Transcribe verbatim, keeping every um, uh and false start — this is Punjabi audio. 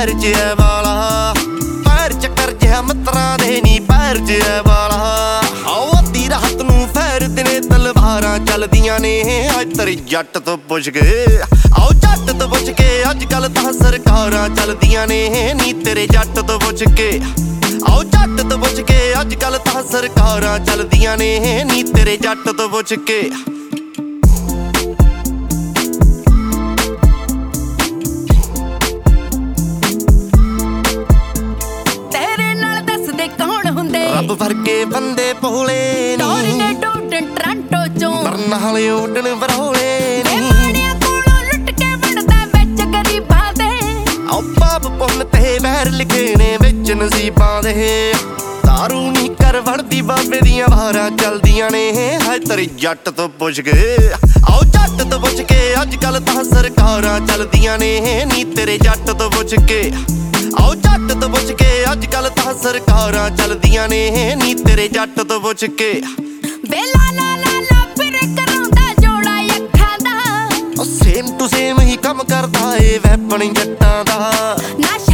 ਪੈਰ 'ਚ ਐ ਵਾਲਾ ਪੈਰ ਚੱਕਰ ਜਿਹਾ ਮਿੱਤਰਾਂ ਦੇ ਨੀ ਪੈਰ 'ਚ ਐ ਵਾਲਾ ਆਓ ਅੱਧੀ ਰਾਤ ਨੂੰ ਫੇਰ ਦਿਨੇ ਤਲਵਾਰਾਂ ਚੱਲਦੀਆਂ ਨੇ ਅੱਜ ਤੇਰੇ ਜੱਟ ਤੋਂ ਪੁੱਛ ਕੇ ਆਓ ਜੱਟ ਤੋਂ ਪੁੱਛ ਕੇ ਅੱਜ ਕੱਲ ਤਾਂ ਸਰਕਾਰਾਂ ਚੱਲਦੀਆਂ ਨੇ ਨੀ ਤੇਰੇ ਜੱਟ ਤੋਂ ਪੁੱਛ ਕੇ ਆਓ ਜੱਟ ਤੋਂ ਪੁੱਛ ਕੇ ਅੱਜ ਕੱਲ ਤਾਂ ਸਰਕਾਰਾਂ ਚੱਲਦੀਆਂ ਨੇ ਨੀ ਤੇਰੇ ਜੱਟ ਤੋਂ ਪੁੱਛ ਕੇ ਰੱਬ ਵਰਗੇ ਬੰਦੇ ਭੋਲੇ ਨੀ ਟੋਰਾਂਟੋ ਚੋਂ ਮਰਨ ਵਾਲੇ ਉੱਡਣ ਬਰੋਲੇ ਨੀ ਮਾਣਿਆਂ ਕੋਲੋਂ ਲੁੱਟ ਕੇ ਵੜਦਾ ਵਿੱਚ ਗਰੀਬਾਂ ਦੇ ਆਓ ਪਾਪ ਪੁੰਨ ਤੇ ਵੈਰ ਲਿਖੇ ਨੇ ਵਿੱਚ ਨਸੀਬਾਂ ਦੇ ਦਾਰੂ ਨੀ ਕਰ ਵੜਦੀ ਬਾਬੇ ਦੀਆਂ ਵਾਰਾਂ ਚੱਲਦੀਆਂ ਨੇ ਹਾਏ ਤੇਰੇ ਜੱਟ ਤੋਂ ਪੁੱਛ ਕੇ ਆਓ ਜੱਟ ਤੋਂ ਪੁੱਛ ਕੇ ਅੱਜ ਕੱਲ ਤਾਂ ਸਰਕਾਰਾਂ ਚੱਲਦੀਆਂ ਨੇ ਨੀ ਤੇਰੇ ਜੱਟ ਤੋਂ ਪੁੱਛ ਕੇ ਆਓ ਜੱਟ ਤੋਂ ਪੁੱਛ ਕੇ ਅੱਜ ਕੱਲ ਤਾਂ ਸਰਕਾਰਾਂ ਚੱਲਦੀਆਂ ਨੇ ਨੀ ਤੇਰੇ ਜੱਟ ਤੋਂ ਪੁੱਛ ਕੇ ਬੇਲਾ ਲਾ ਲਾ ਲਾ ਫਿਰ ਕਰਾਉਂਦਾ ਜੋੜਾ ਅੱਖਾਂ ਦਾ ਸੇਮ ਟੂ ਸੇਮ ਹੀ ਕੰਮ ਕਰਦਾ ਏ ਵੈਪਨ ਜੱਟਾਂ ਦਾ।